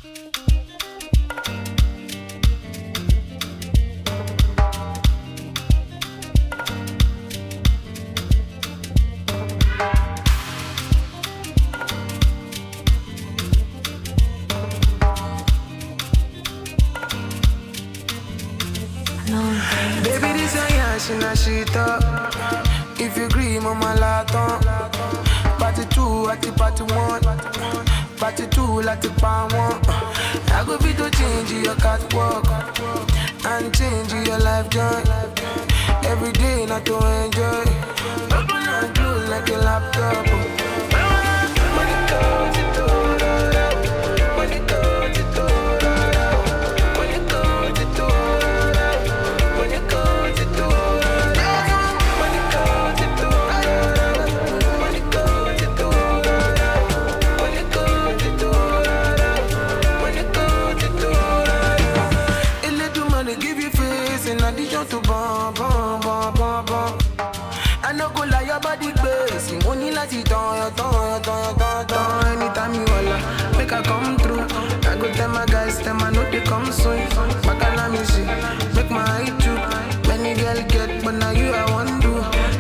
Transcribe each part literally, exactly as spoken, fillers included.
Baby, this a yash in a shit up. If you agree, mama laton. Party two, at the party one. Party two, like the pan one. I go fit to change your catwalk and change your life joy. Every day, not to enjoy. Open and close like a laptop. Money comes to money comes to money comes to money comes to money comes to money comes to money comes to money comes to a little money give you face in addition to bomb bomb bomb bomb bomb. I no go lie, your body crazy. Money like it on your tongue, your tongue, your tongue, tongue. Anytime you holla, make I come through. I go tell my guys, them I know they come soon. Back and me see, make my eye too. Many girl get, but now you I want to.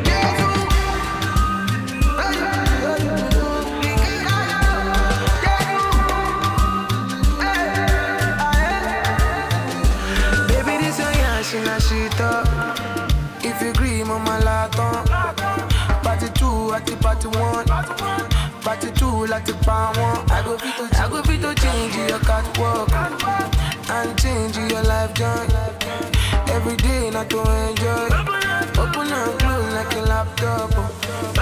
Baby, this a yash in a shit up. If you agree, mama laton. Party two, at the party one. Party two, like the pan one. I go fit to, I go fit to change your catwalk and change your life joy. Every day, not to enjoy. Open and close like a laptop.